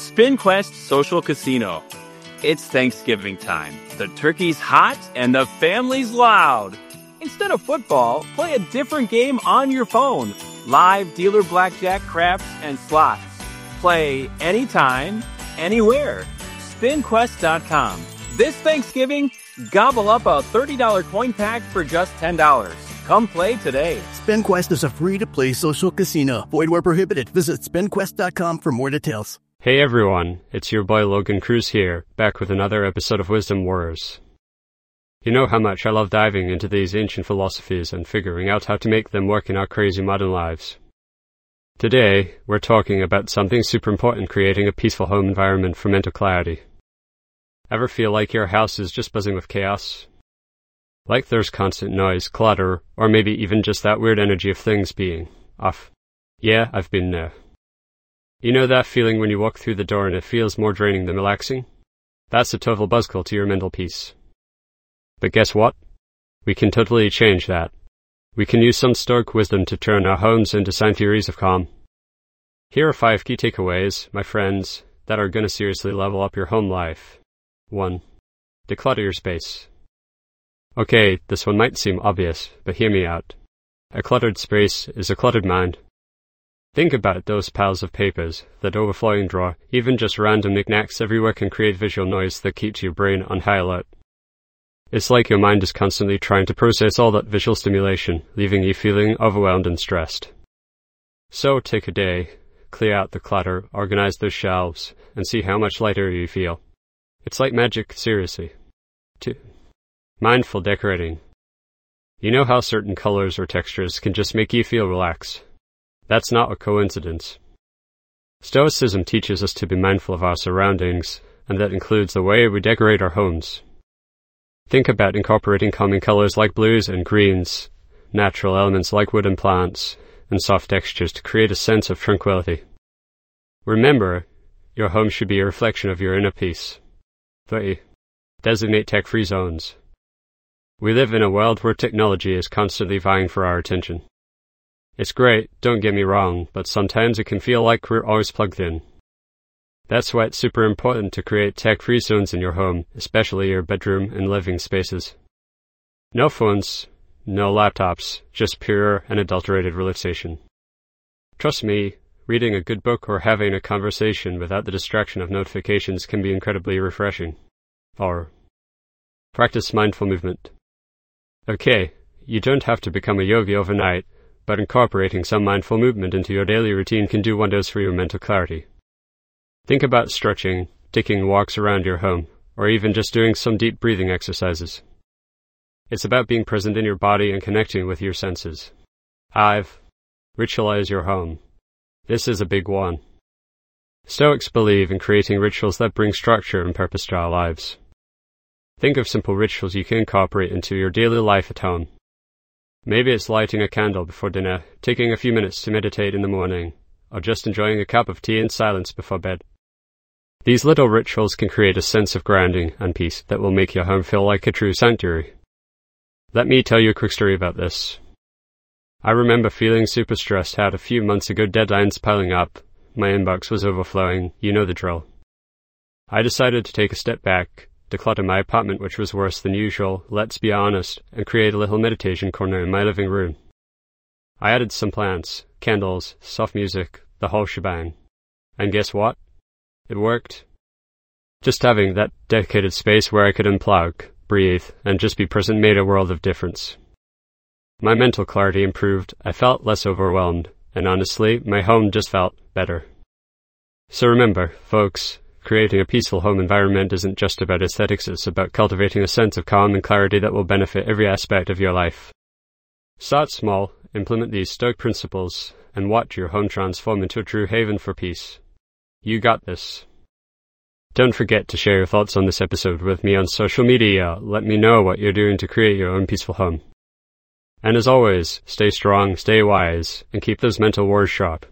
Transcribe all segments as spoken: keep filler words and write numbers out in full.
SpinQuest Social Casino. It's Thanksgiving time. The turkey's hot and the family's loud. Instead of football, play a different game on your phone. Live dealer blackjack, craps, and slots. Play anytime, anywhere. spin quest dot com. This Thanksgiving, gobble up a thirty dollars coin pack for just ten dollars. Come play today. SpinQuest is a free-to-play social casino. Void where prohibited. Visit spin quest dot com for more details. Hey everyone, it's your boy Logan Cruz here, back with another episode of Wisdom Wars. You know how much I love diving into these ancient philosophies and figuring out how to make them work in our crazy modern lives. Today, we're talking about something super important: creating a peaceful home environment for mental clarity. Ever feel like your house is just buzzing with chaos? Like there's constant noise, clutter, or maybe even just that weird energy of things being off? Yeah, I've been there. You know that feeling when you walk through the door and it feels more draining than relaxing? That's a total buzzkill to your mental peace. But guess what? We can totally change that. We can use some Stoic wisdom to turn our homes into sound theories of calm. Here are five key takeaways, my friends, that are gonna seriously level up your home life. one. Declutter your space. Okay, this one might seem obvious, but hear me out. A cluttered space is a cluttered mind. Think about those piles of papers, that overflowing drawer, even just random knickknacks everywhere can create visual noise that keeps your brain on high alert. It's like your mind is constantly trying to process all that visual stimulation, leaving you feeling overwhelmed and stressed. So take a day, clear out the clutter, organize those shelves, and see how much lighter you feel. It's like magic, seriously. two. Mindful decorating. You know how certain colors or textures can just make you feel relaxed? That's not a coincidence. Stoicism teaches us to be mindful of our surroundings, and that includes the way we decorate our homes. Think about incorporating calming colors like blues and greens, natural elements like wood and plants, and soft textures to create a sense of tranquility. Remember, your home should be a reflection of your inner peace. three. Designate tech-free zones. We live in a world where technology is constantly vying for our attention. It's great, don't get me wrong, but sometimes it can feel like we're always plugged in. That's why it's super important to create tech-free zones in your home, especially your bedroom and living spaces. No phones, no laptops, just pure and adulterated relaxation. Trust me, reading a good book or having a conversation without the distraction of notifications can be incredibly refreshing. Or practice mindful movement. Okay, you don't have to become a yogi overnight, but incorporating some mindful movement into your daily routine can do wonders for your mental clarity. Think about stretching, taking walks around your home, or even just doing some deep breathing exercises. It's about being present in your body and connecting with your senses. five. Ritualize your home. This is a big one. Stoics believe in creating rituals that bring structure and purpose to our lives. Think of simple rituals you can incorporate into your daily life at home. Maybe it's lighting a candle before dinner, taking a few minutes to meditate in the morning, or just enjoying a cup of tea in silence before bed. These little rituals can create a sense of grounding and peace that will make your home feel like a true sanctuary. Let me tell you a quick story about this. I remember feeling super stressed out a few months ago, deadlines piling up, my inbox was overflowing, you know the drill. I decided to take a step back, declutter my apartment, which was worse than usual, let's be honest, and create a little meditation corner in my living room. I added some plants, candles, soft music, the whole shebang. And guess what? It worked. Just having that dedicated space where I could unplug, breathe, and just be present made a world of difference. My mental clarity improved, I felt less overwhelmed, and honestly, my home just felt better. So remember, folks, creating a peaceful home environment isn't just about aesthetics, it's about cultivating a sense of calm and clarity that will benefit every aspect of your life. Start small, implement these Stoic principles, and watch your home transform into a true haven for peace. You got this. Don't forget to share your thoughts on this episode with me on social media. Let me know what you're doing to create your own peaceful home. And as always, stay strong, stay wise, and keep those mental wars sharp.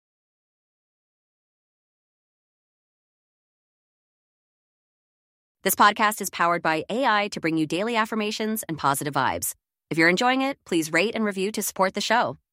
This podcast is powered by A I to bring you daily affirmations and positive vibes. If you're enjoying it, please rate and review to support the show.